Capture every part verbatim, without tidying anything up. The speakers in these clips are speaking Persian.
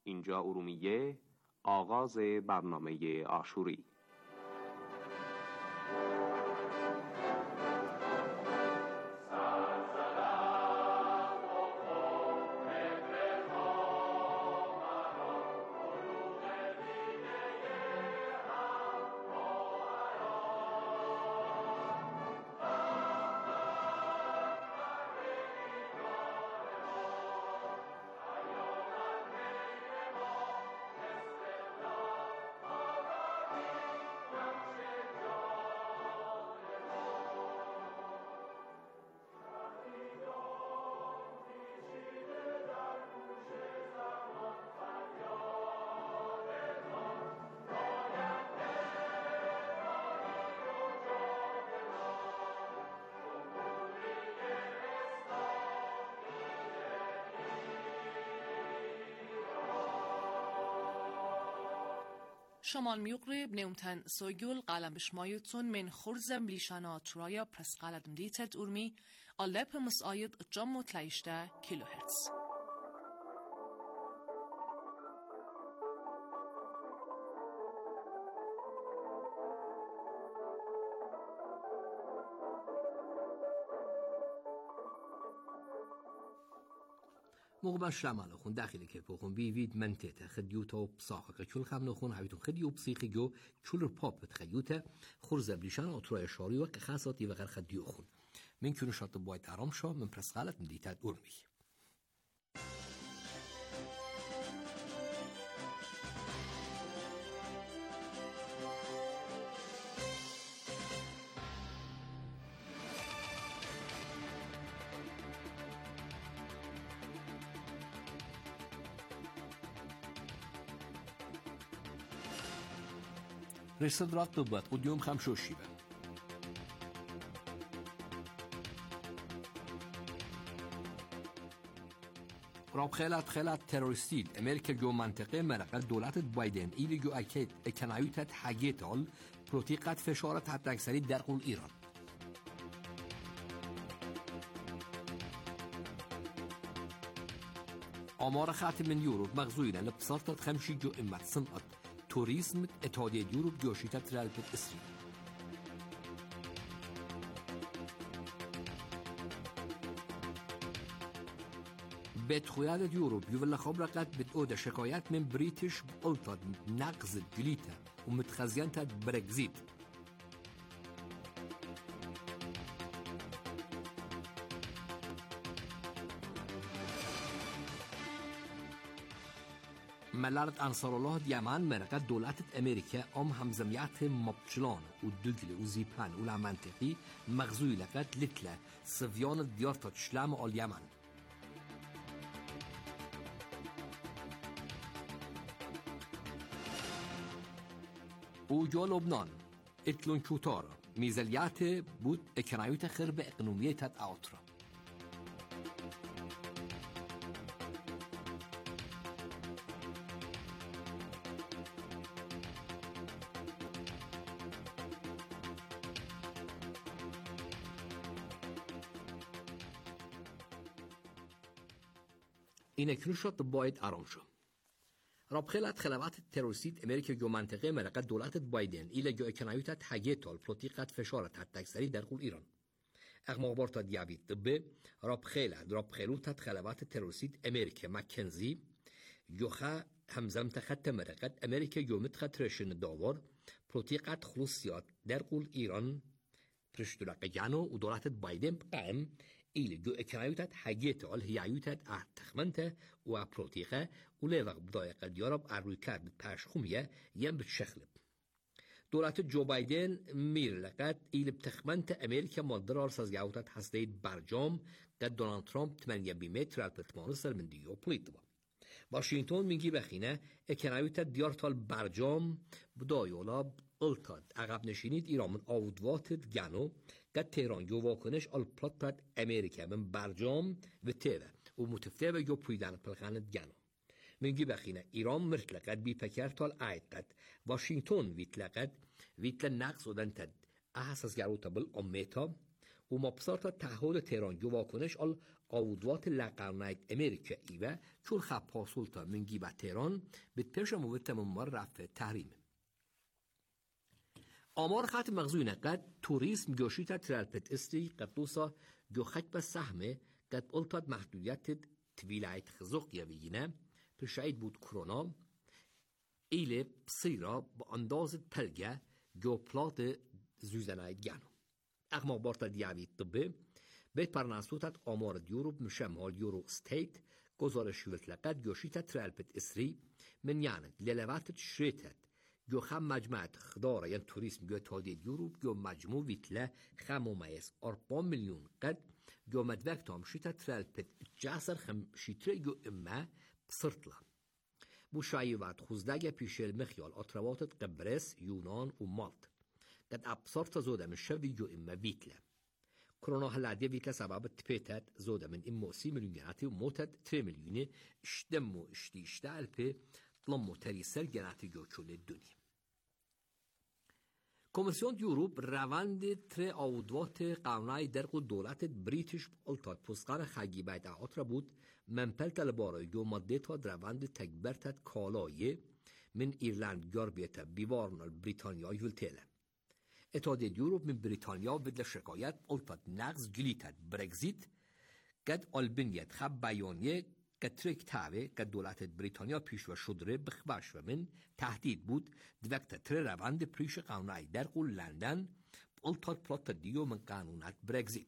اینجا ارومیه، آغاز برنامه عاشوری. شمال میقرب نیمتن سوگل قلم بشمایتون من خورزم لیشانا ترایا پرس قلدم دیتت ارمی آلپ مساید جم و تلیشته کیلو هرتز. موقع شلمال خون داخلی که بخون بیوید منطقه خدیوتا و بساقه کل خم نخون هایتون خدیو بسیقی جو کل پاپ تخیوتا خورزه بلیشان آترای شاری و که خاصاتی و غیر خدیو خون من کنو شاط باید آرام شا من پرس غلط مدیتاد ارمی. رسد رات بباد قديم خمسة شيبة. راب خیلات خیلات تروریستی امریکا جو منطقه مرقل دولت بایدن ایلی جو اکید اکنایوتت حاجیتال پروتیقت فشارت حتی اکثری در قول ایران. آمار خاتم من یورو مغزوینا لبصارت خمشی جو امت صنعت توریسم اتحادیه یوروپ گوشیت رالبت اسرائیل. بتخويادة يوروب يوفل خبرة قد بتقود شكايات من بريتش بقلطة نقز جليتا ومتخزيانتا بريكزيت. ملارت أنصار الله ديامان مرقة دولة أمريكا أم همزميات مبتشلان ودقل وزيبان ولا منطقي مغزوي لقد لتلا صفيان ديارتا تشلام آل يمن. وجو لبنان اتلون كوتارا ميزاليات بود اكنايوتا خرب اقنوميتات اوترا. این کنشات باید آرام شو. راب خلات خلوات التروریست امریکا جو منطقه مرقه دولت بایدن ایل جو اکنایوتت حاجیتال پروتیقت فشارت حتی اکثری در قول ایران. اغمار تا دیابیت طبه راب خلات راب خلوتت خلوات التروریست امریکا مکنزی جوخا همزم تخت مرقه امریکا جو متخت رشن داور پروتیقت خلوصیات در قول ایران پرشتلق جانو و دولت بایدن قائم ایل جو اکنایوتت حاجیتال هیایوتت احتخمنته و پروتیقه و لیوق بدایق دیارب اروی کرد پشخومیه یم بتشخلب. دولت جو بایدن میر لقد ایل بتخمنته امریکا مالدرار سازگاوتت هستید برجام قد دونالد ترامپ تمانية بیمتر البتمانسر من دیو پلیتوا. واشنطن میگی بخینه اکنایوتت دیارتال برجام بدایولاب التاد عقب نشینید ایران من آودواتت گنو قد تهران جو واکنش آل پلاتت امریکا من برجام و تیوه و متفتیوه جو پویدن پلخانت گنو منگی بخینه ایران مرتلقد بی پکرتال آیتقد واشنطن ویتلقد ویتل نقص ودن تد احساس گروتا بل امیتا و مبصرت تحول تهران جو واکنش آل قوضوات لقرناید امریکا ایوه کل خب پاسولتا من گیبه تهران بتپرش موت ممار رفع تحریم. آمار خط مغزوی نقد توریسم جوشیتا ترالپت استری قدوسا جو خک به سهمه قد قلتاد محدودیت تویلایت خزوق یویینه پرشاید بود کرونا ایله بصیرا با انداز پلگه جو پلات زوزنای گانو. اخما بارتا دیاوی طبه بیت پرناسوتات آمار دیوروب مشمال یورو ستیت گزارش ویتلقد جوشیتا ترالپت اسری من یاند للواتت شریتت جو خم مجموعت خداره یعنی توریسم جو تادید یوروب جو مجموع ویتله خم ممیز اربع میلیون قد جو مدوک تام شیتا ترالپت جاسر خم شیتره جو اما بسرطلا بو شایوات خوزدگه پیشل مخیال اطرواتت قبرس یونان و مالت قد ابصرت زوده من شوی جو اما ویتله کرونا هلادیه ویتله سبب تپیتت زوده من امو سی میلیونیاتی و موتت تری میلیونی اشتم و اشتی اشتعل پی لمو تریسر گناتی جو چوله دونی. کمیسیون یوروب روند تر آودوات قانونای درق دولت بریتیش التاد پسقان خگی باید اعاط را بود منپل تلبارای جو ماده تا روند تکبرتت کالای من ایرلند گاربیت بیوارنال بریتانیا یولتیله. اتحادیه یوروب من بریتانیا بدل شکایت التاد نقض جلیتت برگزیت قد آلبنیت خب بیانیه کترک تاوه که دولت بریتانیا پیش و شدره بخباش و من تهدید بود دوکت تر روند پریش قانونای در قول لندن بلتاد پلاتا دیو من قانونات برگزیت.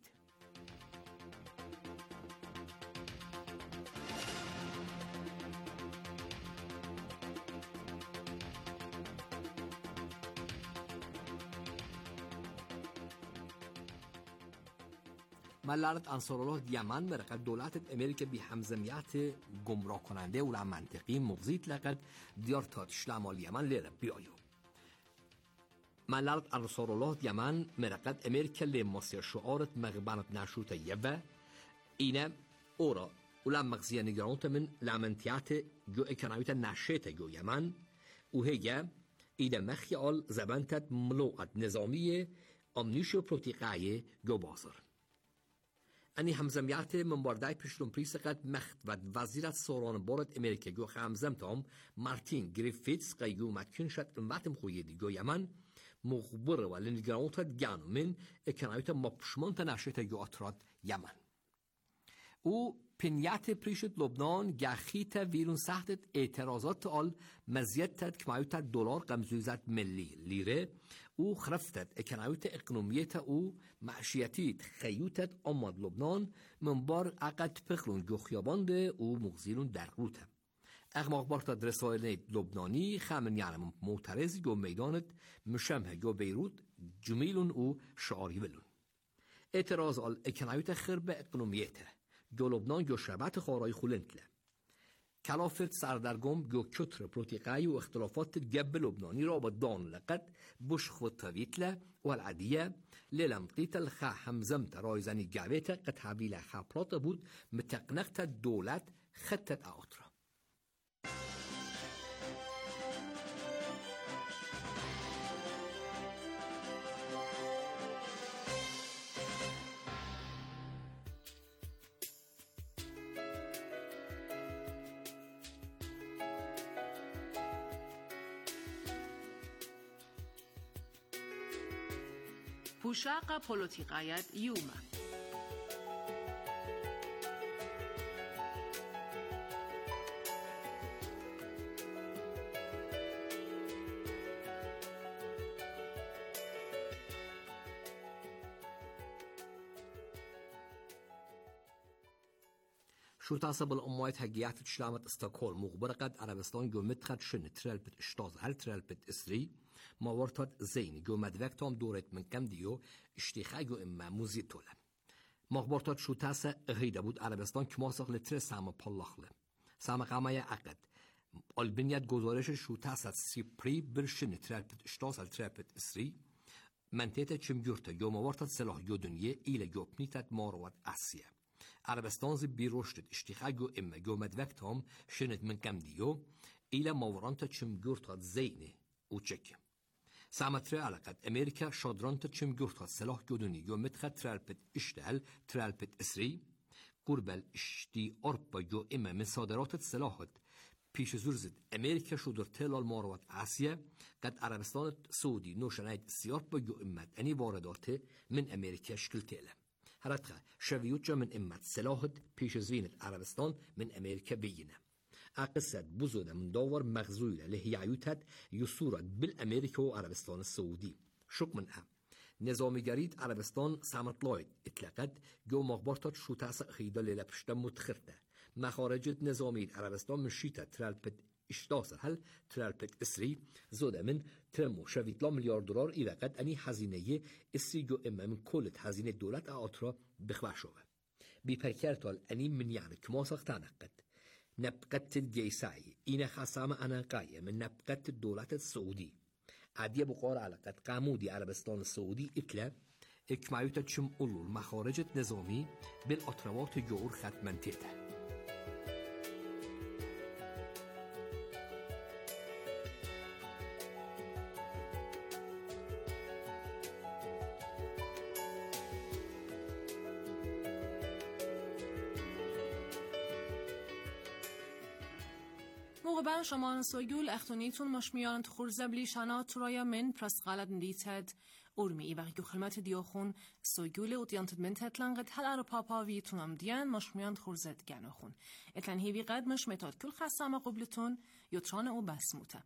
ملارت انصارالله یمن مرقد دولت امریکا بی همزمیت گمراه کننده و منطقی مغزیت لقد دیارتات شلمال یمن لیره بیایو. ملارت انصارالله یمن مرقد امریکا لیماسی شعارت مغبانت نشوت یبه اینه اورا ولم مغزیه نگرانت من لامنتیات جو اکنامیت نشیت جو یمن و هیگه ایده مخیال زبانتت ملوعت نظامی امنیشو پروتیقای جو بازر. انی همزمیت منبردای پیشتون پریس قد مخت و وزیرت سوران بارد امریکا جو همزم تام مارتین گریفیتس قیو متکن شد امتم خویدی جو یمن مخبر و لنگرانت گانو من اکنایت مپشمان تنشت جو اتراد یمن. او پنیات پریشت لبنان گخیت ویرون سختت اعتراضات آل مزیتت کمایت دلار قمزوزت ملی لیره او خرفتت اکنایت اقنومیت او معشیتیت خیوتت آماد لبنان منبار عقد پخلون جو خیابانده او مغزیلون درقلوته. اغماق بارتا رسائل لبنانی خمن یعنی معترضی جو میدانت مشمه جو بیروت جمیلون او شعاری ولون. اعتراض آل اکنایت خرب اقنومیته جو لبنان جو شبت خارای خولنتله. کلافت سردرگم جو کتر پروتیقای و اختلافات جب لبنانی را با دان لقد بش خود تویتله و العدیه للمقیت الخا همزمت رایزنی جاویت قد حویل خپلات بود متقنقت دولت خطت آترا. پوشاق پولوتیقایت یوم شو تاسب الأموات هجيات تشلامت استokholm مخبر قد عربستان جو متخد شن ترالبت اشتاز هل ترالبت اسري ما ورطت زين جو مدوكتهم دورت من كم ديو اشتيخا جو اما موزيتوله مخبرتات شو تاسا غيدا بود عربستان كماسق لتر ساما پالخله ساما قامايا عقد البنيات گزارش شو تاسا سيبري برشن ترالبت اشتاز هل ترالبت اسري منطقه چمجورتا جو ما ورطت سلاح جو دنيه إلى جو بنيتت ماروات آسيا عربستان زي بيروشتت اشتيخاجو اما جو مدوكتهم شنت من كم ديو إلى مورانتا چمجورتا زينه و چك سامتري علاقات أمريكا شادرانت تشم جورتا سلاح جدوني يوم متخد ترالبت اشتغل ترالبت اسري قربل اشتي أربا جو إما من صادرات السلاحات پیش زورزد امریکا شو در تلال ماروات آسیا قد عربستان سعودی نوشناید سیارت با جو امت انی واردات من امریکا شکل تیله هرتخه شویوت جا من امت سلاحت پیش زوینت عربستان من امریکا بینه اقصد بزوده من داور مغزویله لحیعیوتت یسورت بالامریکا و عربستان السعودی شک من ام نظامی گرید عربستان سامت لاید اطلاقت جو مغبارتات شو تاسق خیده لیله پشته متخرده مخارج نظامی عربستان من شیطه ترالپت اشتاسر هل ترالپت اسری زوده من ترمو شویتلا میلیارد دلار ایرقد انی هزینه اسری جو اما من کلت هزینه دولت آترا بخواه شوه بی پرکرتال انی من یعنی کماسق تنقد نبقت الجيساي إنا خصام أنا قاية من نبقت الدولة السعودي عادية بقار علاقة قامودي عربستان السعودي إتلا إكمايوتا تشم أولو المخارج النظامي بالأطروات جور ختمنتيته موقع شما سوگول اختونیتون مشمیان خورزبلی شنا ترایا من پرست غلط ندیتد ارمی و گو خدمت دیاخون سوگول اتیانتد من تتلنقد هل ار پاپا ویتونم دیان مشمیان خورزد گناخون اتن هیوی قد مش متاد کل خستم قبلتون یوتران او بسموته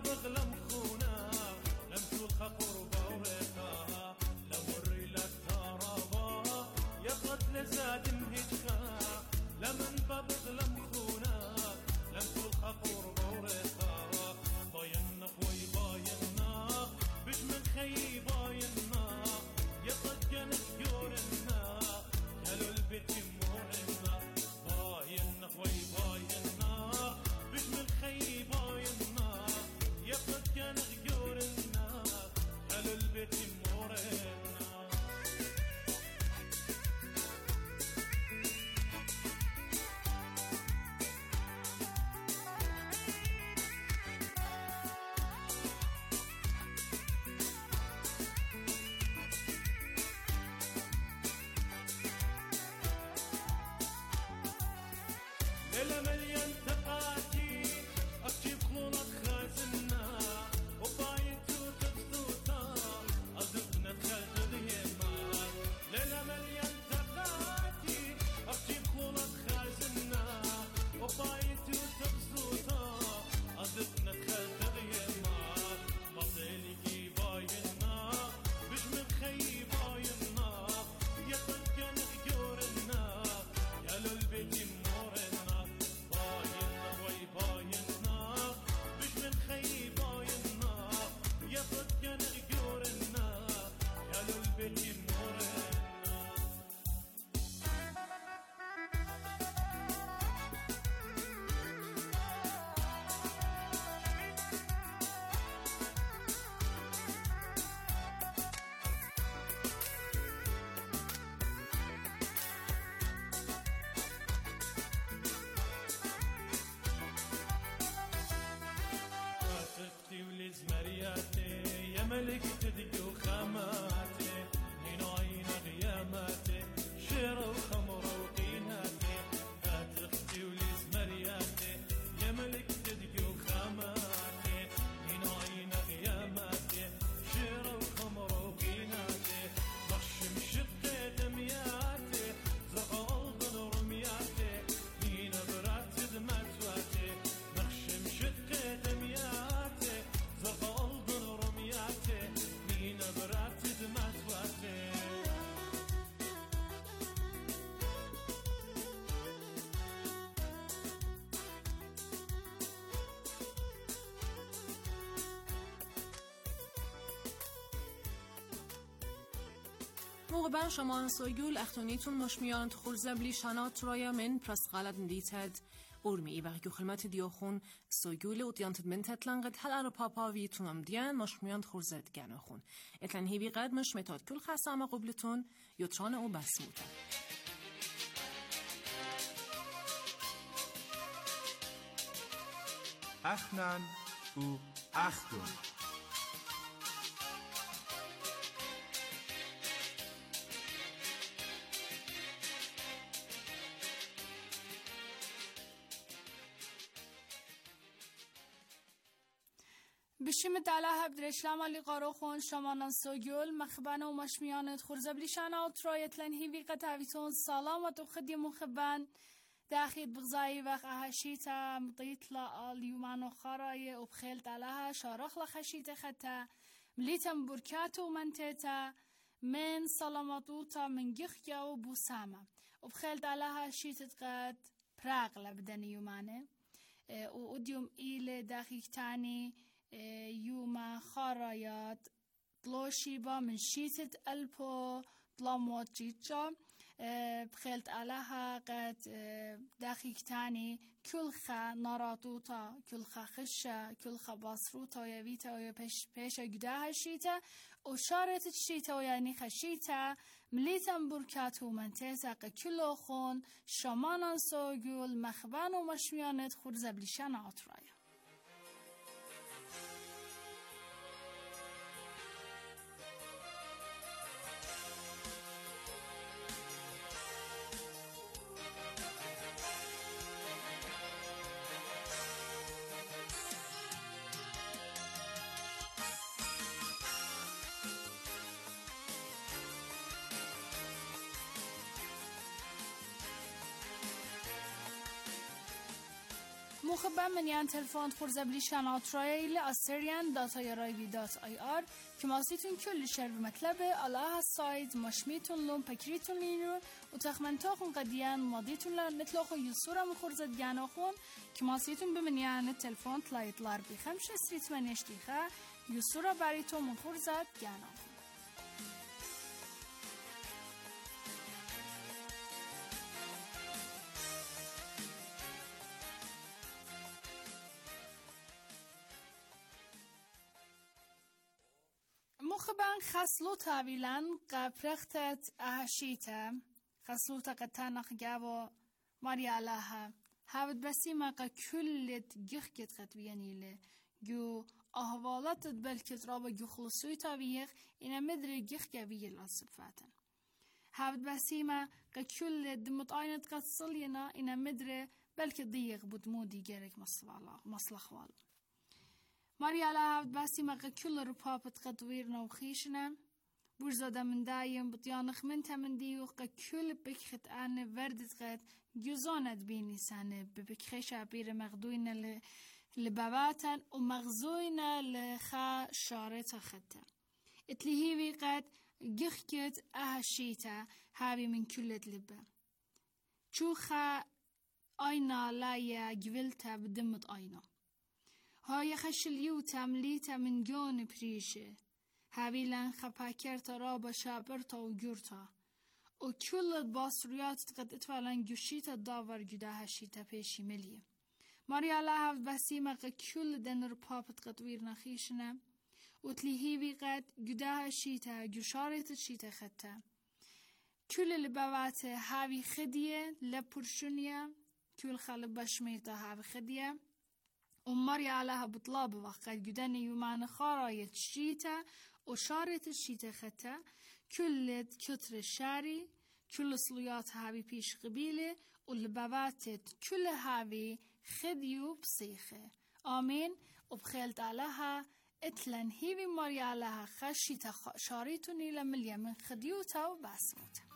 بغلم خونا لم تلخ قربا ورقا لوري للترابا يا قتل زاد مهجخا لمن بغلم خونا لم تلخ قربا ورقا باين خوي بايننا بش من خي بايننا يا قد كانت يورنا قالوا البيت مورنا باين خوي بايننا بش من خي بايننا يا قد كانت يورنا قالوا البيت مورنا ليلة مليان تقاتي أكتب خلونك خازنا وبايت وتبسوطا أزقنا تخلد اليما ليلة مليان تقاتي أكتب خلونك خازنا وبايت وتبسوطا أزقنا تخلد اليما بطيلي باينا بش من خي باينا يا قد كان غيورنا يا للبيت مورنا باينا وي باينا بش من خي باينا يا قد كان غيورنا يا للبيت مورنا تفتي ولزمرياتي يا ملك تدقي وخاماتي من عين غياماتي شير وخمر وقيناتي تفتي ولزمرياتي يا ملك تدقي وخاماتي من عين غياماتي شير وخمر وقيناتي بخشم شقي دمياتي زغال ضل رمياتي مين برات دماتواتي بخشم شقي دمياتي زغال ضل رمياتي مين برات دماتواتي موقع شما سویگول اختونیتون مشمیان خورزبلی شنات رایا من پرست غلط ندیتد ارمی و گو خلمت دیاخون سویگول و دیانتد من تتلنقد هل ارو پاپاوی تونم دیان مشمیان خورزد گناخون اتلن هیوی قد مش متاد کل خسامه قبلتون یوتران او بسموته اخنن او اختون بشیم دلها بدرشلام علی قاروخون شمانان سوگل مخبان و مشمیانت خورزبلیشان آترایت لن هیوی قطعویتون سلامت و خدی مخبان داخل بغزایی وقت اهشیتا مطیط لیومان و خارای و بخیل دلها شارخ لخشیت خطا ملیتم برکاتو منتیتا من سلامتوتا من گخیا و بوسامه و بخیل دلها شیتت قد پراغ لبدن یومانه و ادیوم ایل داخل تانی يوم خرايات طلوشيبا من شيتت ألبو طلاموت جيتشا بخيلت علىها قد دقيق تاني كل خا ناراتوتا كل خا خشة كل خا باصروتا ويفيتا ويبش بيشا قداها الشيتا وشارت الشيتا ويعني خشيتا مليتن بركاتو منتيتا كله خون شمانا سوغول مخبان ومشميانت خورزبليشان عطرايا مخبر من یان تلفن خورزه بلیشان آترایل آسریان داتای رایوی دات آی آر که ماسیتون کل شر مطلب الله سایت مشمیتون لون پکریتون لینو و تخمنتاخون قدیان مادیتون لان نتلاخو یسورا مخورزه دیاناخون که ماسیتون بمنیان تلفن تلایت لار بخمش استریت منشتیخه یسورا باریتون مخورزه دیاناخون. مخبان خسلو تاویلان قبرختت اهشیتا خسلو تقتانخ جاو ماريا لها هاود بسي ما كلت جخكت قد بيانيله جو اهوالات بلكت رابا جو خلصوي تاويخ إنا مدري جخ جاوية الأصفاتن هاود بسي ما كلت دمت عينت قد صلينا إنا مدري بلكت ضيق بدمودي جارك مصلح والو ماريا لها باسي ما كل ربابت قدويرنا وخيشنا برزادة من دايم بطيانخ من تمندي وقا كل بكخت آنه وردت قد جزاند بيني سانه ببكخش عبير مغدوين لباباتن ومغزوين لخا شارتا خطا اتلهيوي قد جخكت اهشيتا هاوي من كلت لبا چوخا آينا لايا جولتا بدمت آينا های خشلیو تملیت من جان پریشه هاویلن خپاکرت را با شابرتا و گرتا و کل باسریات قد اتفالن گوشیت داور جدا هشیتا پیشی ملیه ماریا لحظ بسیمه قد کل دن رپاپت قد ویر نخیشنه و تلیهیوی قد جدا هشیتا گوشارت شیتا خطا کل لبوات هاوی خدیه لپرشونیه کل خالب بشمیتا هاوی خدیه وماري علىها بطلاب وقت جداني يومان خاراية الشيتا وشارة الشيتا خطا كل كتر الشاري كل صليات هاوي بيش قبيلة والباباتت كل هاوي خديو بصيخة آمين وبخيلت علىها اتلن هيوي ماري علىها خشيتا شاريتوني لمليا من خديوتا وباسموتا.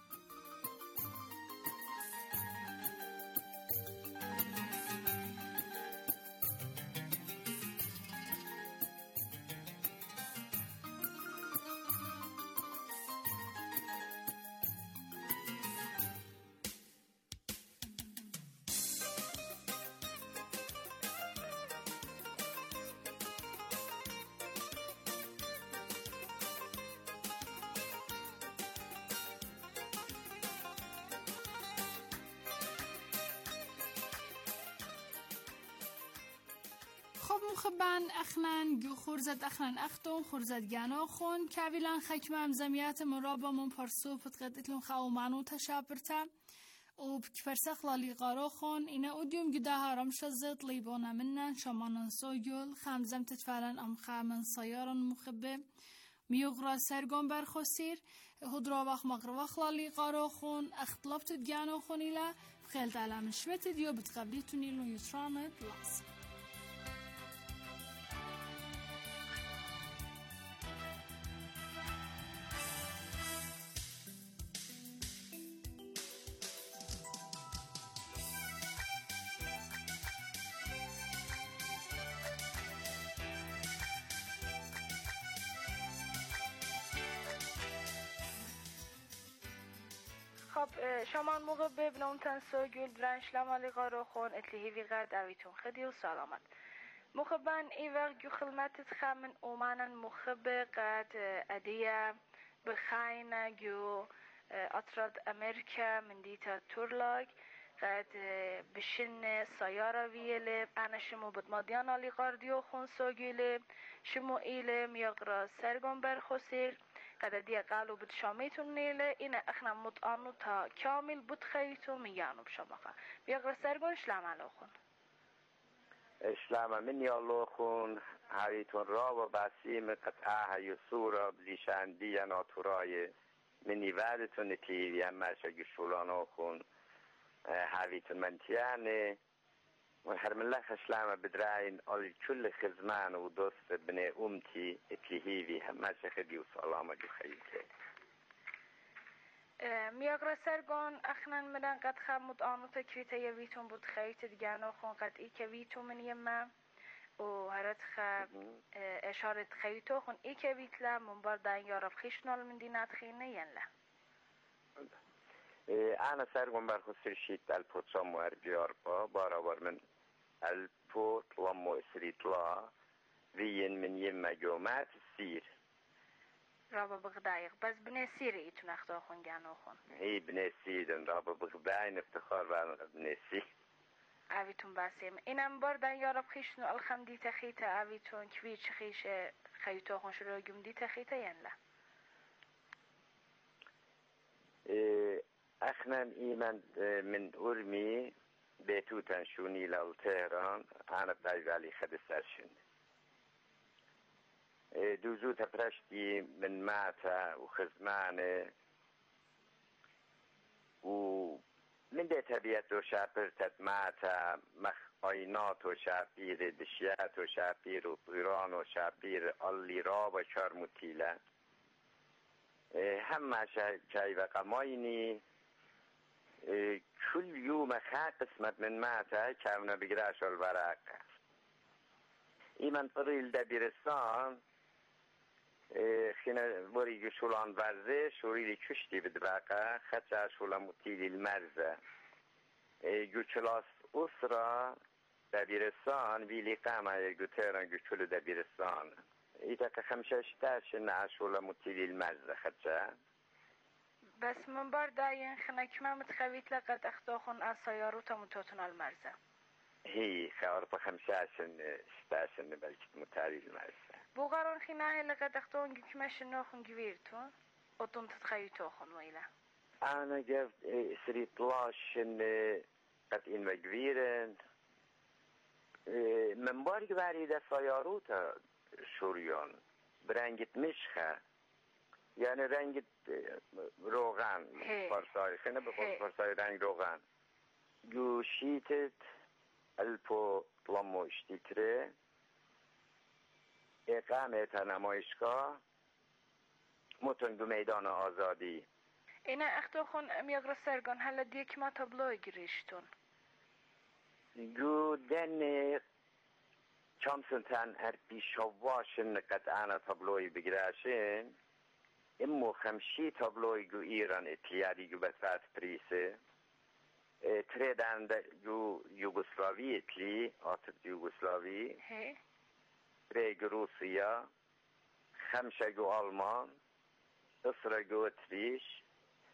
خب مخبان اخنان جو خورزد اخنان اختون خورزد گانا خون کاویلان خکمه امزمیات مرابا من پرسو پتقدتلون خواو مانو تشابرتا و بكفرسخ لالي قارو خون اینا اودیوم گده هارم شزد لیبونا منن شمانن سوگل خامزم تتفالن ام خامن سیارن مخبه میوغرا سرگون برخوصیر هدراوخ مغرواخ لالي قارو خون اختلابتو گانا خونیلا بخیلت علام شویت دیو بتقبلیتونی لون یترامت لازم خب شمان موقع ببنم تنسو گل برنش لامالی قارو خون اتلیهی قد اویتون خدی و سلامت مخبان ای وقت جو خلمتت خامن اومانن مخب قد ادیه بخاین جو اطراد امریکا من دیتا تورلاگ قد بشن سیاره ویله انا شمو بدمادیان آلی قاردیو خون سوگیله شمو ایله میاقرا سرگون برخوصیر قد دي قالوا بتشاميتون نيله إنا إحنا مطعنو تا كامل بتخيتو ميانو بشمخة بيقرأ سرقون إشلام علوخون إشلام من يالوخون هايتون رابا باسيم قطعها يسورا بليشان ديا ناتوراي من يوادتون نتيوي هماشا قشولانوخون هايتون منتياني وحرم الله خشلامة بدراين قال كل خزمان ودوست بني أمتي اتلهيوي هماشا خدي وسلامة جو خيلتي میاقرا سرگون اخنان مدن قد خمود آنوت کریتا یویتون بود خیت دیگانو خون قد ای که ویتو من یمم و هرت خب اشارت خیتو خون ای که ویتلا منبار دان یارف خیشنال من دینات خینه ینلا انا سرگون برخصر شیت الپوتسام و ارجیار با بارابر من الپوت لامو اسریت لا وین من یمم جومات سیر رابا بغدايق بس بنسيري تنختو خون جانو خون هي بنسيدن رابا بغداي افتخار بان بنسي اویتون باسیم اینم بردن یارب خیشنو الخمدی تخیتا اویتون کویچ خیش خیتو خون شروع گمدی تخیتا ینلا اخنان ایمن من ارمی بیتوتن شونی لال تهران انا بایوالی خد سرشند دوزو تپرشتی من ماتا و خزمانه و من ده طبیعت و شاپر تد ماتا مخ آینات و شاپیر دشیات و شاپیر و پیران و شاپیر اللی را و شارموتیله همه شای و قماینی كل يوم خا قسمت من ماتا كاونا بقراش الورق إيمان طريل دبيرستان خينا وريجي شولان ورزش وريلي كشتي بدباقة خطا شولا متيلي المرزة جو كلاس أسرة دبيرستان بيلي قاما يجو تيران جو كلو دبيرستان إذا كخمشاشتاش نعشولا متيلي المرزة خطا بس من بار داين خنا كما متخويت لقد اختوخن از سياروتا متوتن المرزة هي خارطة خمساشن ستاشن بلكت متاري المرزة بوغارون خناه لقد اختوخن كما شنوخن جويرتون وطن تتخويتوخن ويلا أنا جفت سريت لاشن قد إن مجويرن من بار جواري دا سياروتا شوريون برنجت مشخة یعنی رنگ روغن فارسای خیلی به فارسای رنگ روغن گوشیتت الپو پلامو اشتیتره اقامت نمایشگاه متنگو میدان آزادی اینا اختو خون میاغر سرگان هلا دیک ما تابلوی گریشتون گو دن چامسنتن هر بیشواشن قد انا تابلوی بگراشن امو خمشي تابلوي جو ايران اتليادي جو بسات بريسه تريدان جو يوغوسلاوي اتلي آتت يوغوسلاوي تري جو روسيا خمسة جو ألمان إسرا جو اتريش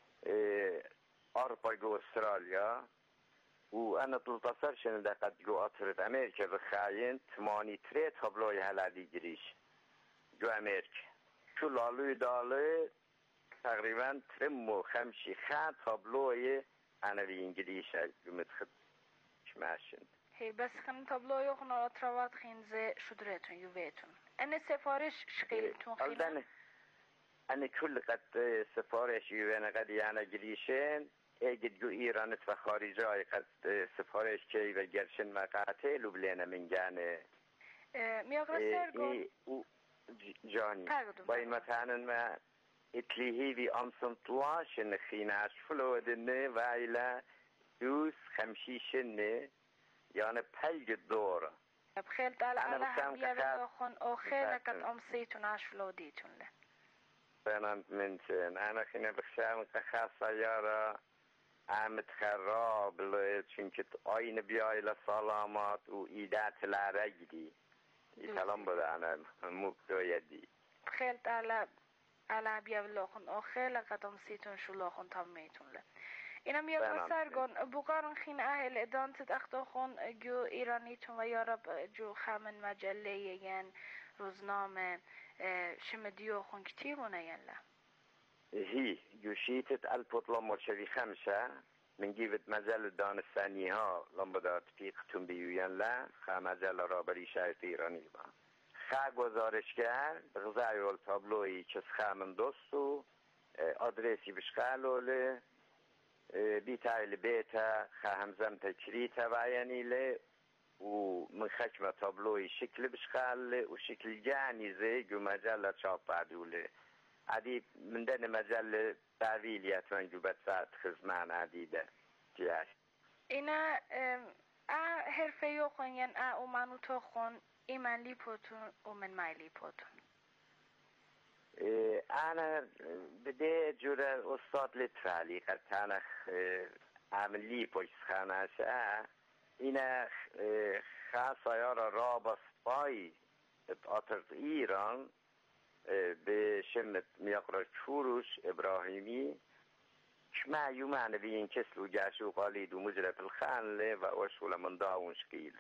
أربعة جو أستراليا وأنا تلتصرشن دا قد جو أطرد أمريكا بخاين تماني تري تابلوي هلادي جريش جو أمريكا شو لالوی داله تقریبا ترم و خمشی خط تابلوی انوی انگلیشه متخد شماشند هی بس خن تابلوی خن اطراوات خینزه شدرتون یوویتون انا سفارش شقیلتون خیلی انا کل قد سفارش یووینا قد یعنی گلیشن اگد جو ایرانت و خارجای قد سفارش که و گرشن مقاطع لبلینه من جانه میاغر سرگون جاني باي مثلا ما اتليه في امسن طلاش نخيناش فلو دنه وايلا دوس خمشيشنه يعني بحلق الدورة بخيل تعالى على هبيا بلوخن او خيلك امسيتون عاش فلو ديتون له فانا منتن انا خينا بخشام تخاص سيارة عامت خراب لو چونك اين بياي لسلامات و ايدات العرقدي يتلم بده أنا مبتويدي خيلت على على بيا بلوخن أو خيل قدم سيتون شو لوخن تميتون له إنم يبقى سرقون بقارن خين أهل إدان تتأخذون جو إيرانيتون ويارب جو خامن مجلة ين روزنامة شمديو خون كتيرون يلا هي جو شيتت البطلة مرشدي خمسة من جيبت مجال دانستانی ها لنبدا تفیقتون بیوین لا خواه مجال رابری شاید ایرانی با خواه گزارشگر بغضای ول تابلوی چس خواه من دوستو آدرسی بشخالوله بیتایل بیتا خواه همزم تکریتا وعینیله و من خشم تابلوی شکل بشخاله و شکل جانیزه جو مجال چاپ بعدوله عدي من دن مجل تعويلية من جوبت ساعت خزمان عديدة جياش اینا ا حرفه یو خون ین ا اومانو تو خون ایمن لیپوتون اومن مای لیپوتون أنا بدي جورا أستاذ لترالي قد كان عملي بوش خانة شاء إنا خاصة يرى رابط باي بأطر إيران بشمت ميقرا شوروش إبراهيمي شما يومان بين كسلو جاشو قاليد ومجرى في الخانلة وأشول من داون شكيل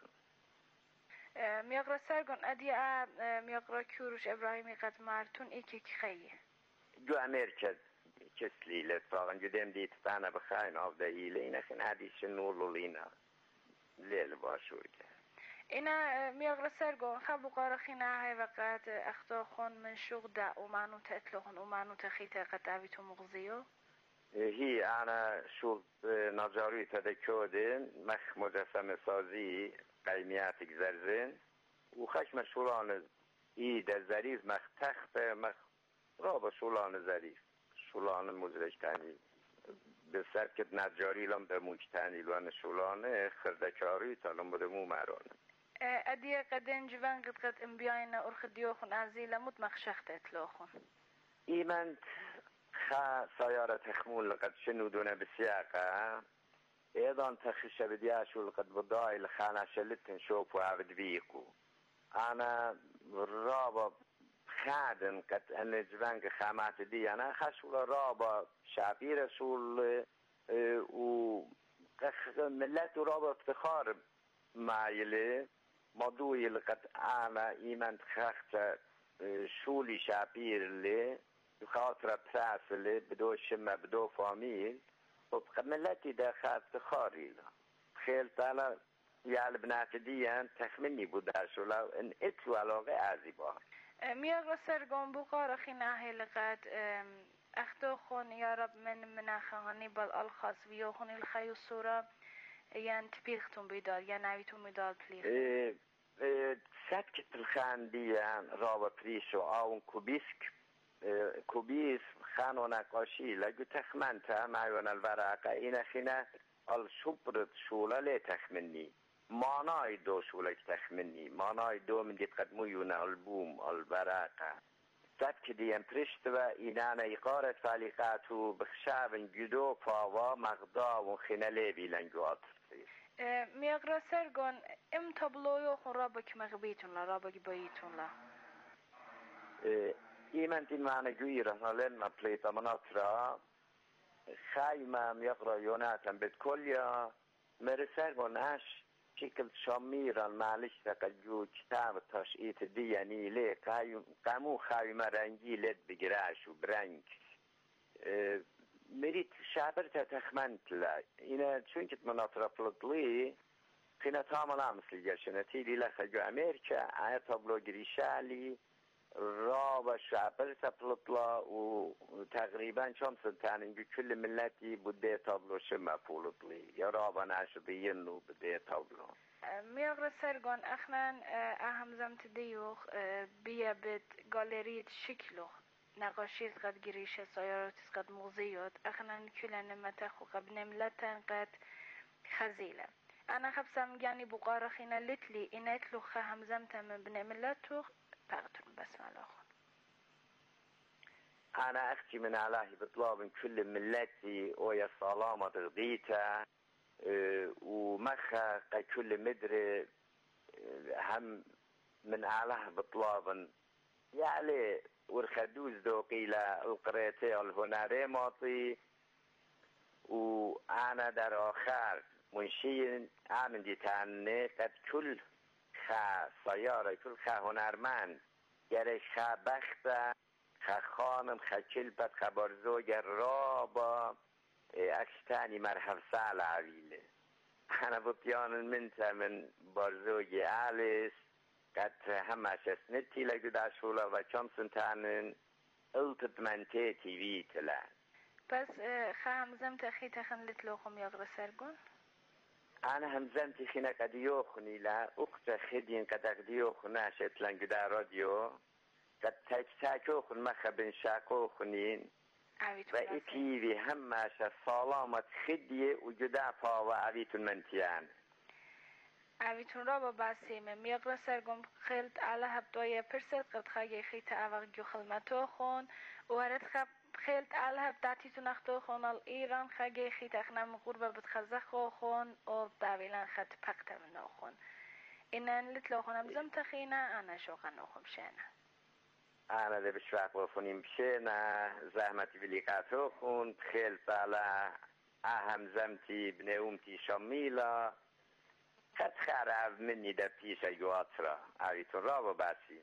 ميقرا سرگون ادي ا ميقرا كوروش ابراهيمي قد مارتون ايكي خيه جو امريكا كسلي لطاقن جدام دي تتانا بخاين او دا ايلين اخن هادي شنولو لينا ليل باشوي اینا ميقرا سرگون خبو قارخينا هاي وقت اختاخون من شوق دا ومانو تأتلوخون ومانو تخيطة قد عبيتو مغزيو هي انا شوق نجاري تدكودين مخ مجسم سازي قيمياتك زرزين وخشم شولان ايده زريف مخ تخت مخ رابا شولان زريف شولان مزرش تاني بسركت نجاري لم ده مجتاني لان شولان خردكاري تالم بده مو مران اديه قدن جوان قد قد انبياينا ارخديوخن ازيلا مت مخشخت اتلوخن ايمنت خا سيارة تخمول لقد شنو دون بسياقة ايضا تخش بدياشو لقد بضاي الخانة شلتن شوفوا عبد بيكو انا رابا خادن قد ان جبانك خامات دي انا خشول رابا شعبي رسول اه و ملت رابا افتخار معيلي موضوعي لقد انا ايمان خخت شولي شعبير اللي بخاطر براس اللي بدو شمة بدو فاميل وبقى ملتي دا افتخاري له خيل تعالى يا البنات ديان تخمني بوداشو لو ان اتلو علاقه عزيبا ميغ سرگون بقار خينا هي لقد اختو خون يا رب من مناخاني بل الخاص ويوخون الخيو الصورة ين تبيختم بيدار ين عويتم بيدار بليخ اه اه سكت الخان ديان رابا بريشو آون كوبيسك اه كوبيس خانو نقاشي لگو تخمنتا معيون الورقه این خينا الشبرت شولا لي تخمني مانای دو شولا تخمني مانای دو من ديت قد ميون البوم الورقه سبك ديان پرشت و اینانا اقارت فاليقاتو بخشابن جدو فاوا مغدا و خينا لي بيلنجوات ميغرا سرگون ام تابلويو خون رابك مغبيتون لا رابك بايتون لا ایمن دین معنی جوی رهنالن ما پلیتا مناطرا خایمه میقرا یوناتن بید کلیا مرسر گناش شکل شامیران معلش تقل جو کتاب تاشئیت دیانی لی قامو خایمه رنگی لد بگراش و برنگ مريت شابرتا تخمنت لا إنا شونكت مناطرة بلطلي خينا تعمل عمسل جاشنتي لي لخجو أمريكا عاية طبلو جريشالي رابا شابرتا بلطلا وتقريبا شام سنتانين كل ملتي بدي طبلو شما بلطلي يا رابا ناشطيين وبدي طبلو ميغرا سرگان اخنان اهم زمت ديوخ بيا بيت غالريت شكلو نقاشيز قد گريشه سياراتيز قد مغزيات اخنان كلن متخو قد نملتن قد خزيلة انا خبسام جاني بقارة خينا لتلي انتلو خهم زمتا من بنملتو بغتون بسم الله خون انا اختي من علاه بطلاب كل ملتي ويا السلامة تغضيتها اه ومخا كل مدري اه هم من علاه بطلاب يعني ورخدوز دوقي للقريتي الهنري ماطي وانا در آخر منشي عمل دي تاني قد كل خا سيارة كل خا هنرمند گره خا بخت خا خانم خا کلبت خا برزوگ رابا اكشتاني مرحب سال عويلة انا بطيان منتا من برزوگ آليس قد همش اسنتي لقد عشولا و كم سنتانن التت منتي تي في تلا بس خام زمت خيتا خنلت لوخم يغرى سرقون انا هم زمتي خينا قد يوخني لا اخت خدين قد اقد يوخنا شتلن قد راديو قد تک تک خون مخبن شاقو خونین و ای پیوی همش سلامت خدیه و جدا پا و عویتون منتیان عویتون را با بسیمه میقر سرگم خلد علا هبدوی پرسد قد خاگه خیط اوغ جو خلمتو خون و هرد خب خلد علا هبداتیتون اختو خون ایران خاگه خیط اخنام غربه بتخزخو خون و داویلان خد پقت منو خون اینن لتلو خونم زمتخینه انا شوقا نوخم شانه أنا ذا بشواق وفنين بشينا زحمتي بليقاتو خون خيل على أهم زمتي بنومتي شميلة قد خراب مني دا بيشا يواترا أريتون رابو باسين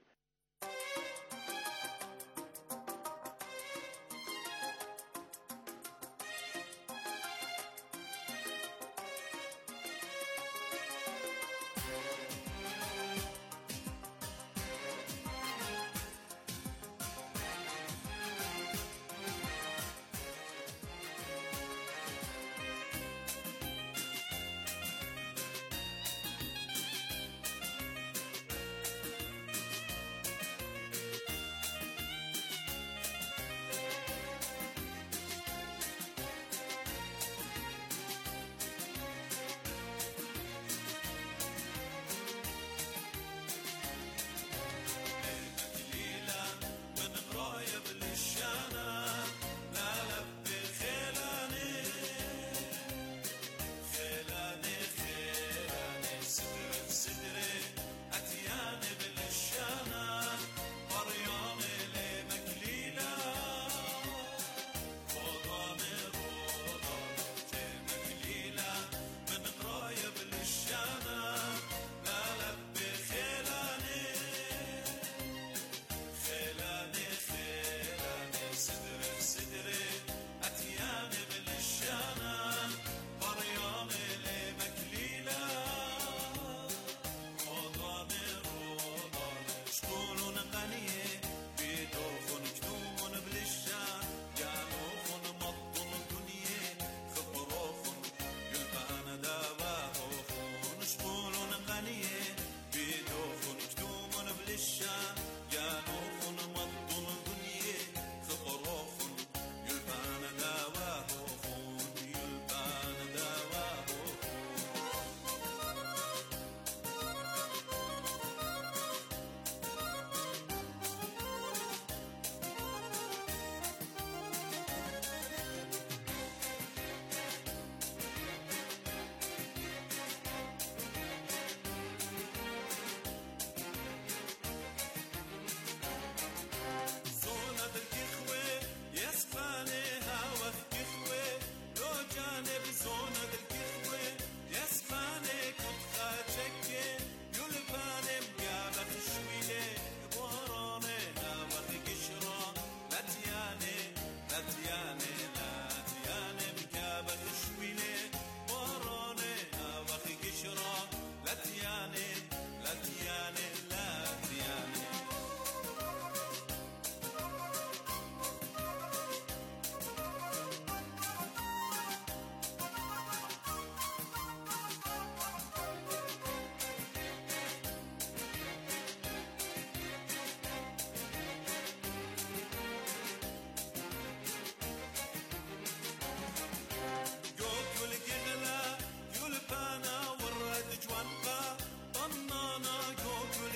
جوانقا طنانا جوجل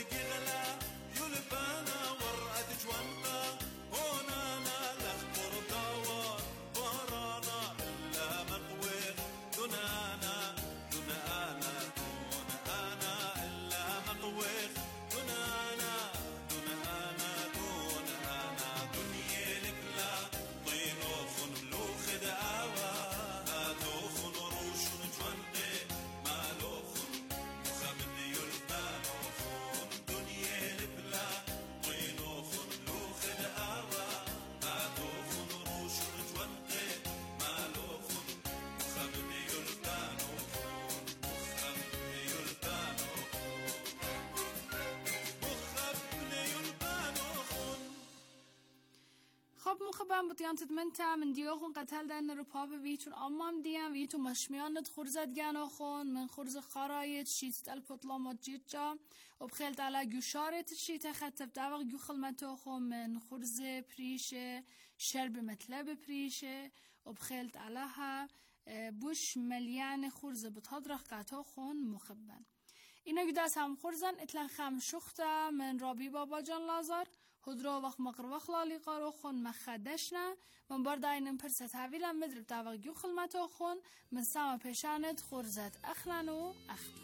مخبن بطیانتت منتا من دیوخون قتل دن رو پاپ ویتون امام دیم ویتو مشمیانت خورزت گناخون من خورز خرایت شیت الپطلامات جیتجا وبخيلت على جوشارة الشيتا خطف دعوق جو خلمتوخو من خرز بريشة شرب مطلب بريشة وبخيلت علىها بوش مليان خرز بتهدرخ قاتوخون مخبن اینا گداس هم خورزن اتلن خم شخته من رابی بابا جان لازار هدرو وقت مقر وقت لالی قارو خون مخدشنه من بار داینم پرسه تحویلم مدرب دعوق جو خلمتو خون من سام پیشانت خورزت اخلن و اخلن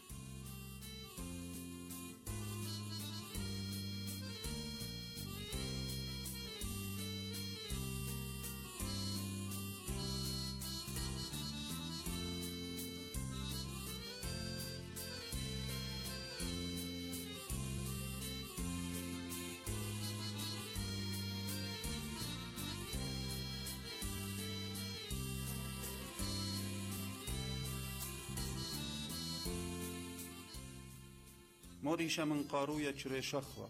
موریش من قاروی چره شخوا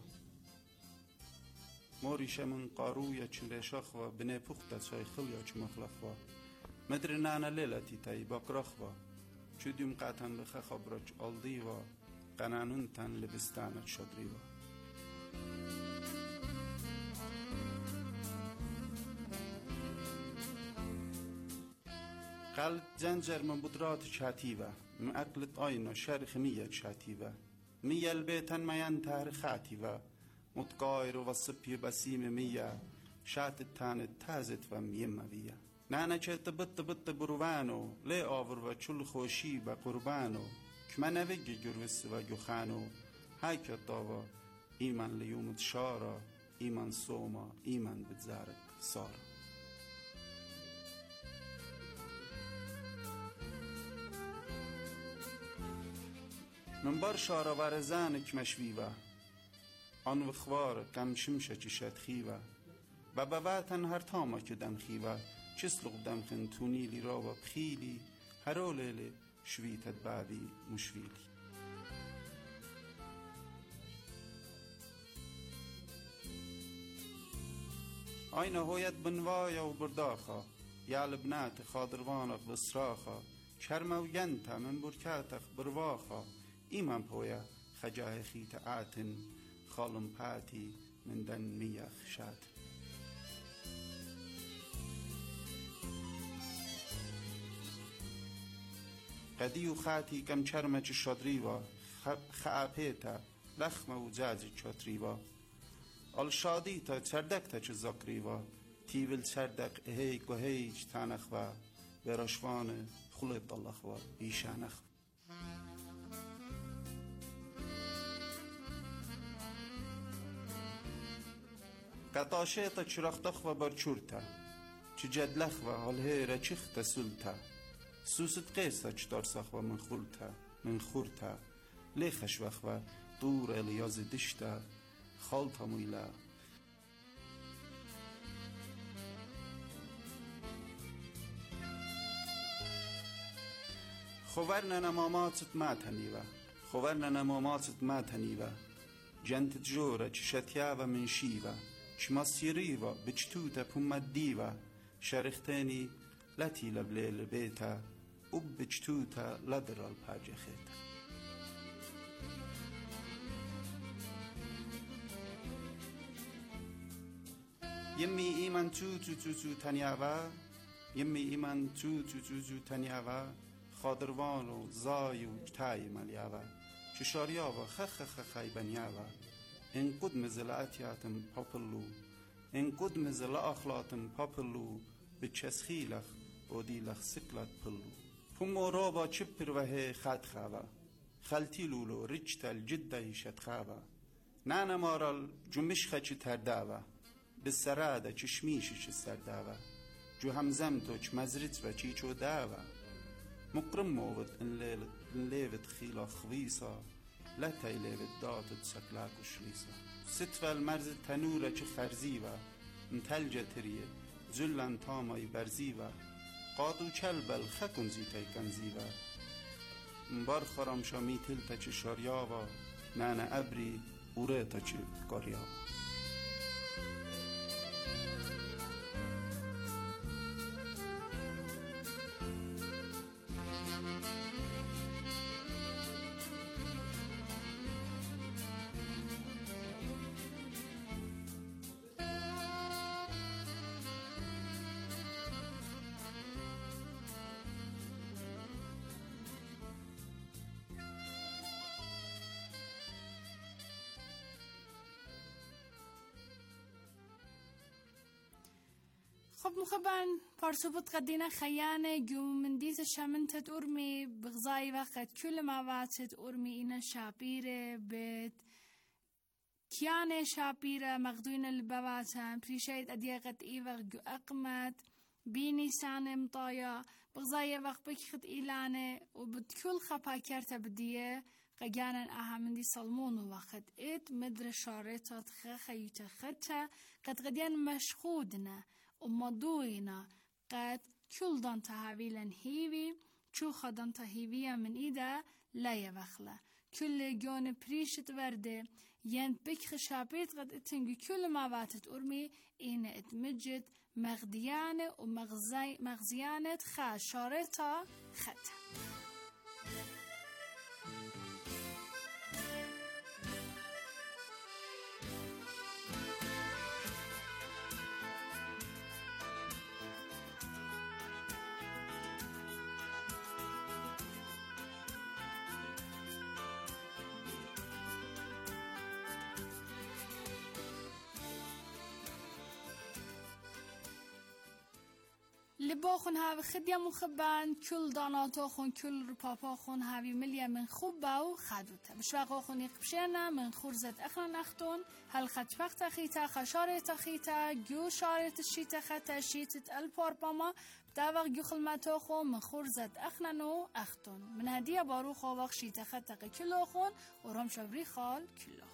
موریش من قاروی چره شخوا بنه پخته چای خلیا چه مخلخوا مدر نانا لیلتی تای باقرخوا چودیم قطن بخه خبرچ آلدیوا قنانون تن لبستانت شدریوا قلت زنجر من بدرات شاتیوا من اقلت آینو شرخ میت شاتیوا مية البيتن ما ينتهر خاتيفا متقاير وصبي بسيم مية شات التان تازت وميمة بيا نانا چه بط بط بروانو لي آور و چل خوشي بقربانو كما نوگي جروس و جخانو هاي كتاوا إيمان ليوم شارا إيمان سوما إيمان بتزارك سارا من بار شارا ورزانك مشويوا آن وخوار کم شمشه چشت خیوا و بواتن هر تاما که دم خیوا چسلق دم خن تونیلی را و بخیلی هرو لیلی شویتت بابی مشویلی آینه هویت بنوایا و برداخا یا لبنات خادروانق بسراخا کرمه و ینتا من برکاتق برواخا ایمان پویا خجاه خیت آتن خالم پاتی من دن میخ شاد قدی و خاتی کم چرمه چه شدریوا خاپیتا لخمه و جازی چطریوا آل شادی تا چردک تا چه زکریوا تیول چردک هیک و هیچ تانخوا برشوان خلط اللخوا بیشانخوا قطاشيطة چرختخ و برچورتا چه جدلخ و هالهيرا چخت سلتا سوست قيسة چتارسخ و من خلتا من خورتا ليخش وخ و دور الياز دشتا خالتا مويلا خوورنا نماماتت ما تنيوا خوورنا نماماتت ما تنيوا جنت جورا چشتياوا من شيوا شماسيريوا بجتوتا بومديوا شرختاني لاتي لبليل بيتا وبجتوتا لدر الباجخيتا يمي إيمان تو تو تو تو تنياوا يمي إيمان تو تو تو تو تنياوا خادروانو زايو جتاي ملياوا ششارياوا خخ خخ خي بنياوا إن قد مزلاتياتم بابلو إن قد مزل أخلاتم بابلو بتشسخيلخ وديلخ سكلات بلو فمو رابا چپر وهي خاد خابا خلتي لولو رجتل جدا يشت خابا نانا مارال جمش خچ ترداوا بالسرادة چشميش چ سرداوا جو همزم تو چ مزرت و چي چو داوا مقرم موت ان ليلت ان ليفت خيلا خويسا لا تيليفت داتت سكلاك وشليسا ستفل مرز تنورة چه خرزيوا انتلجة تريه زلن تاماي برزيوا قادو چلبل خكن زيتاي كنزيوا مبار خرام شامي تلتا چه شارياوا نانا ابري وريتا چه قارياوا خب مخبان پارسوبت قدينا خيانة جو من ديت شامنتت أرمي بغزاي وقت كل ما واتت أرمي إنا شابيرة بيت كيانة شابيرة مغدوين البواتان بريشيت أديقت إيوغ جو أقمت بيني سانة مطايا بغزاي وقت بكخت إيلانة وبتكل خبا كارتا بديه قجانا أهم دي صلمون وقت إت مدر شارطات خخي تختا قد قديان مشخودنا ومضوينا قد كل دان تهاويلا هيوي شو خدان تهيويا من إيدا لا يبخلا كل جون بريشت ورده ين بكخ شابيت قد اتنجي كل ما باتت أرمي إين اتمجد مغديانة ومغزيانة خا شارطة ختا لباخون هاوی خدیا مخبان کل داناتاخون کل رپاپاخون هاوی ملیا من خوب باو خدوته بشواقاخون یقبشینا من خورزت اخنا نختون هل خطفق تخیتا خشار تخیتا گو شار تشیت خطا شیتت الپار باما داوغ گو خلمتاخون من خورزت اخنا نو اختون من هدیه بارو خواوغ شیت خطا کلوخون و رام شبری خال کلوخون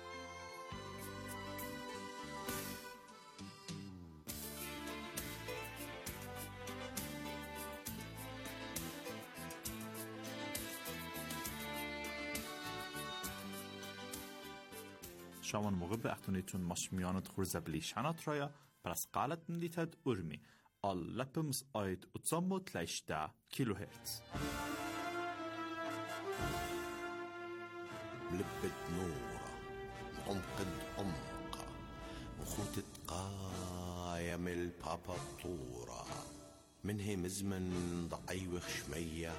شاون موقع به اختونیتون مشمیانت خورزبلی شنات رایا پرس قالت ندیتد ارمی آل لپمس آید اتسامو تلیشتا کیلو هرتز ملبد نورا عمقد عمقا وخوت قايم البابا طورا منهي مزمن ضعيوخ شمية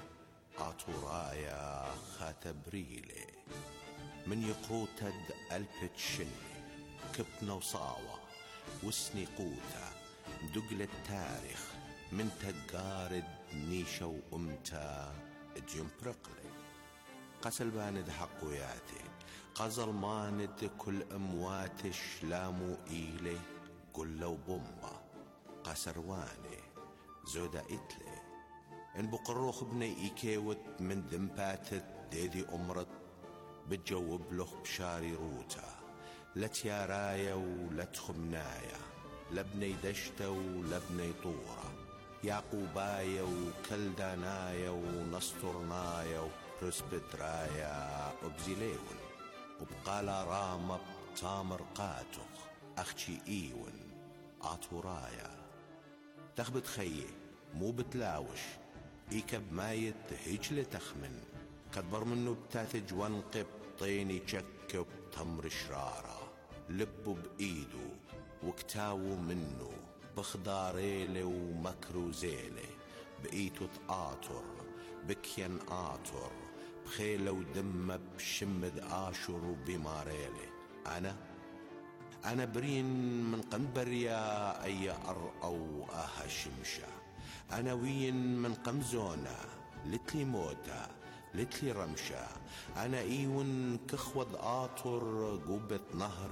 عطورايا خاتبريلي من يقوتد ألبت شني كبتنا وصاوة وسني قوتا دقل التاريخ من تقارد نيشة وأمتا ديوم برقلي قسل باند حقوياتي قزل ماند كل أمواتش لامو إيلي قل لو بومبا قسرواني زودا إتلي إن بقروخ بني إيكيوت من ذنباتت ديدي أمرت بتجوب له بشاري روتا لا تيارايا ولا تخمنايا لبني دشتا ولبني طورة يعقوبايا وكلدانايا ونسطرنايا وبرسبترايا وبزيليون وبقالا راما بتامر قاتخ أختي إيون عطورايا تخبت خيه مو بتلاوش إيكب مايت هيج لتخمن كدبر منه بتاتج وانقب طيني جك بتمر شرارة لبه بإيده وكتاو منه بخضاريله ومكروزيله بإيته تآطر بكين آطر بخيله ودمه بشمد آشر وبماريله أنا أنا برين من قنبريا أي أرأو أها شمشة أنا وين من قمزونة لتلي موتا لتلي رمشة أنا إيون كخوض آطر قوبة نهر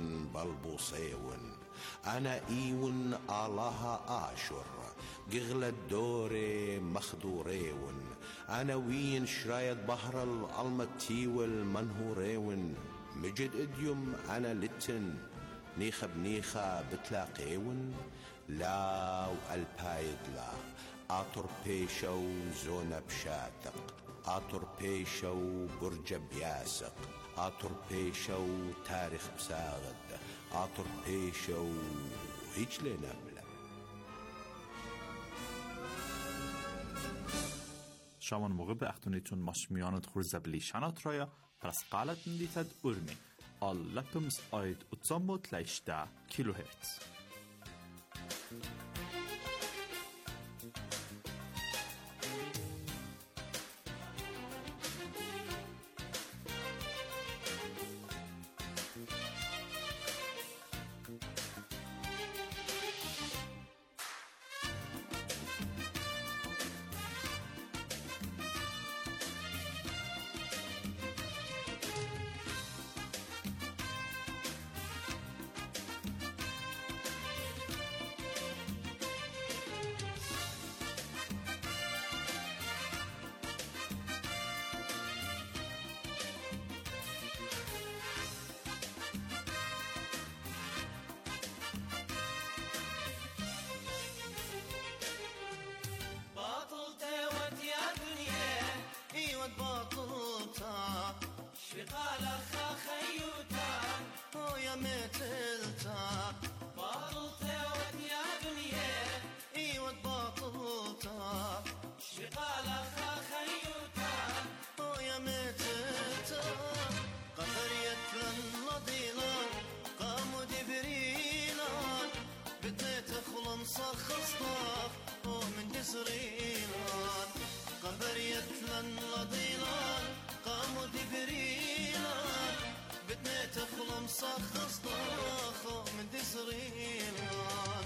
بلبوصيون أنا إيون آلها آشر قغلة دوري مخدوريون أنا وين شراية بحر الألمتي والمنهوريون مجد إديوم أنا لتن نيخة بنيخة بتلاقيون لا والبايد لا آطر بيشة وزونة بشاتق آطر بيشة وبرج بياسق آطر بيشة وتاريخ بساغد آطر بيشة وهيج لنا بلا شامان موقع به اختونیتون مشمیانت خورزبلی شنات رایا پرس قالت ندیتد ارمی آل لپمس آید اتسامو تلیشتا کیلو هرتز وباطلتا شغال خا خيوتان هو يا متلتا باطلتا ودنيا دنيا اي وباطلتا شغال خا خيوتان هو يا متلتا قفريت للضيلان قاموا دبريلان بديت اخلم صخصطاخ ومن جزريلان قفريت للضيلان قاموا دبريلان بديت اخلم صخصطاخ ومن جزريلان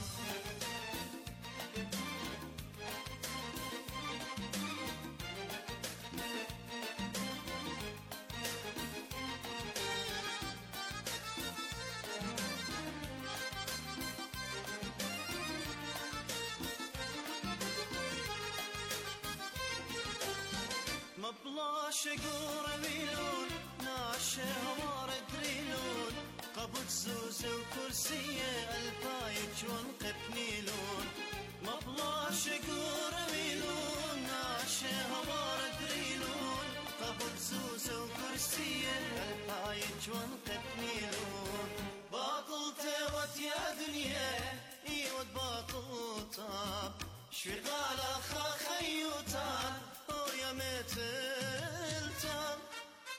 مبلاش قربيلون ناشي هوار دريلون قبض زوزة وكرسية البايج ونقبنيلون مبلاش قربيلون ناشي هوار دريلون قبض زوزة وكرسية البايج ونقبنيلون باطلت وات يا دنيا ايوت باطلتا شغال خا خيوتان يا متلتان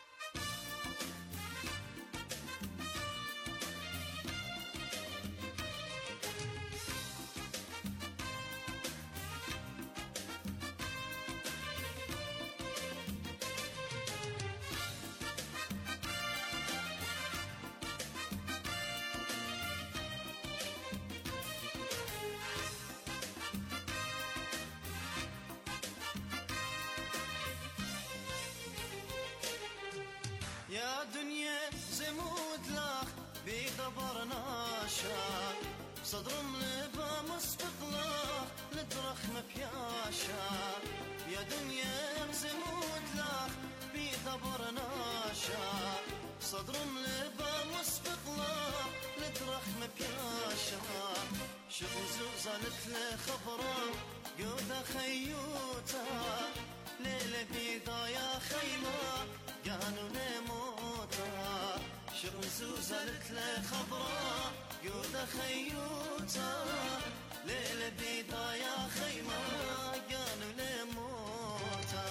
يا دنيا زمود لاخ بيدبر ناشا صدر ملبا مسبق لاخ لدرخ مبياشا يا دنيا زمود لاخ بيدبر ناشا صدر ملبا مسبق لاخ لدرخ مبياشا شغل زوزانت لخبرا قودا خيوتا ليلة بيضايا خيمة كانوا نموتا شغل زوزلت له خضرا يودا خيوتا ليلة بيضايا خيمة كانوا نموتا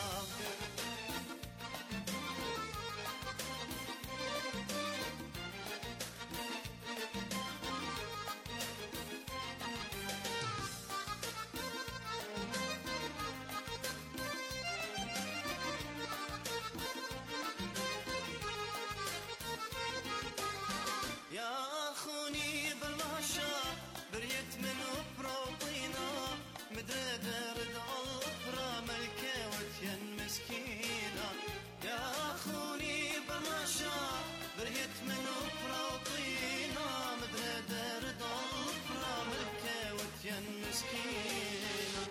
يا أخوني بالمعشا بريت من أبروطينا مدري درد ألفرا ملكة وتين مسكينة يا أخوني بالمعشا بريت من أبروطينا مدري درد ألفرا ملكة وتين مسكينة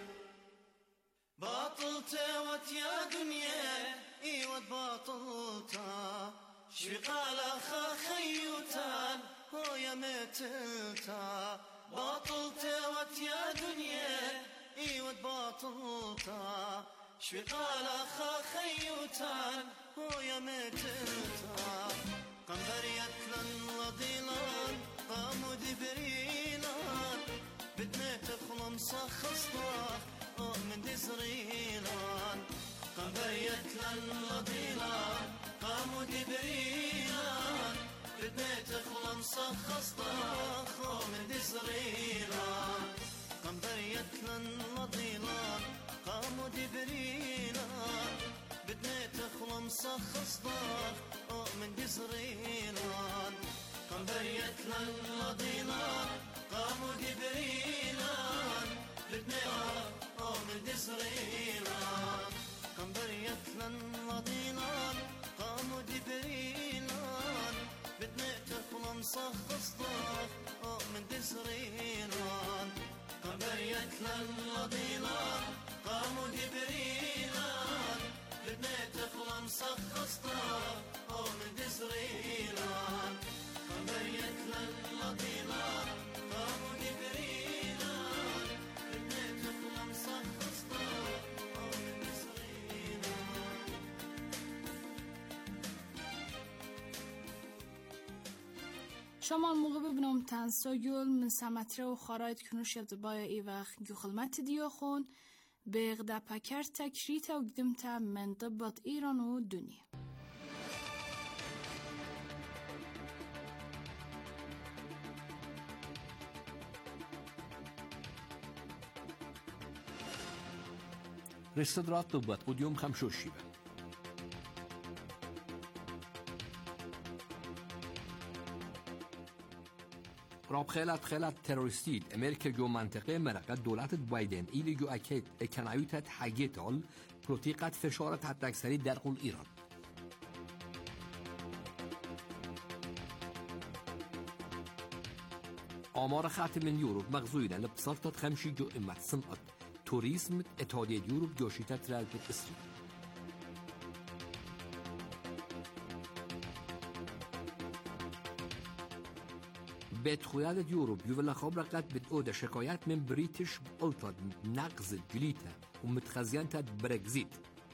باطلتا وت يا دنيا ايوت باطلتا شغال خا خيوتان هو يا متلتا باطلتا وت يا دنيا ايوت باطلتا شغال خا خيوتان هو يا متلتا قنبريت للضيلان قاموا دبريلان بدنا تخلم صخصطاخ من دزريلان قنبريت للضيلان قاموا دبريلان بدنا تخلم صخصطاخ من دزريلان قنبريت للضيلان قاموا دبريلان بدنا تخلم صخصطاخ من دزريلان قنبريت للضيلان قاموا دبريلان بدنا من دزريلان قنبريت للضيلان قاموا دبريلان بدنا تخلم صخصطاخ من دزريلان قنبريت للضيلان قاموا دبريلان بدنا تخلم صخصطاخ من دزريلان قنبريت للضيلان قاموا دبريلان بدنا تخلم صخصطاخ من دزريلان شما موقع ببینم تنساگل من سمتره و خارایت کنوش بای ای وقت گو خلمت دیو خون بغدا پکر تکریت و گدم تا منطبت ایران و دنیا. رستدرات طبت قديم خمشوش شيبة راب خیلت خیلت تروریستید امریکا جو منطقه مرقه دولت بایدن ایلی جو اکید اکنایوتت حگیتال پروتیقت فشارت حد اکثری در قول ایران آمار خط من یوروب مغزویدن لبسالتات خمشی جو امت صنعت توریسم اتحادیه یوروب جوشیتت رالبت اسرائیل بتخويادة يوروب يوفلا خبرة قد بتقود شكايات من بريتش بقلطة نقز جليتا ومتخزيانتا بريكزيت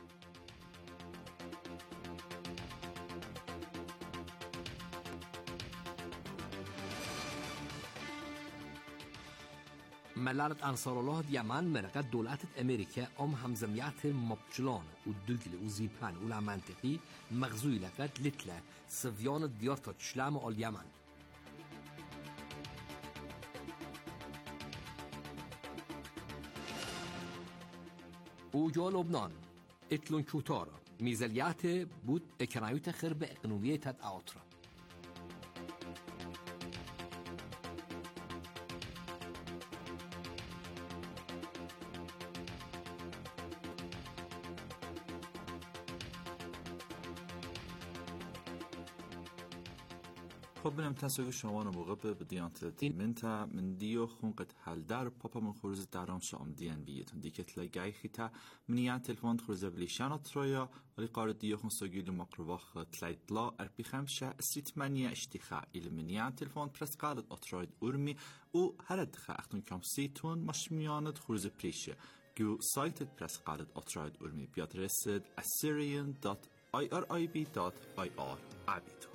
ملالة أنصار الله ديامان مرقة دولات أمريكا أم همزميات مبجلان والدقل وزيبان ولا منطقي مغزوي لقد لتلا سفيان الديارة تشلام اليمن وجا لبنان اتلون كوتارا ميزاليات بود اكنايوت خرب اقنوية تد اعطرا خب بنام تنسوی شما موقع به دیانت منتا من دیو خون قد حل در پاپا من خروز درام شام دیان بیتون دیکت لگای خیتا منیان تلفن خروز بلیشانات رویا ولی قارد دیو خون سوگیل مقرواخ تلايطلا اربی خمسة ست منية اشتخاء إلى منيان تلفون برس قالت أطرايد أرمي و هرد خا اختون كم سيتون مش ميانت خروز بريشة جو سايت برس قالت أطرايد أرمي بيادرسد assyrian dot irib dot ir عبيتو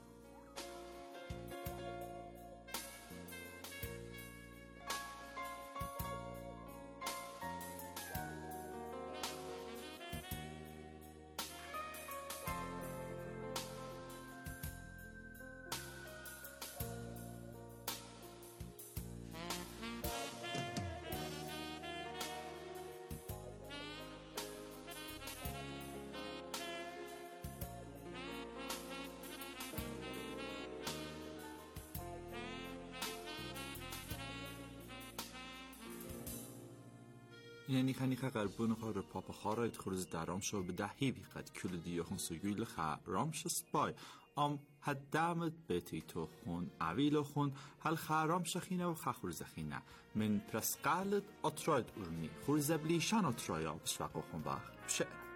یعنی خنی خا قربون خا رو پاپا خارایت خروز درام شو به دهی بیقد کل دیو خون سوگیل خا رامش سپای ام حد دامت بیتی تو خون عویل خون هل خا رامش خینه و خا خروز خینه من پرس قالت اطراید ارمی خروز بلیشان اطرایا بشوق خون باخ بشه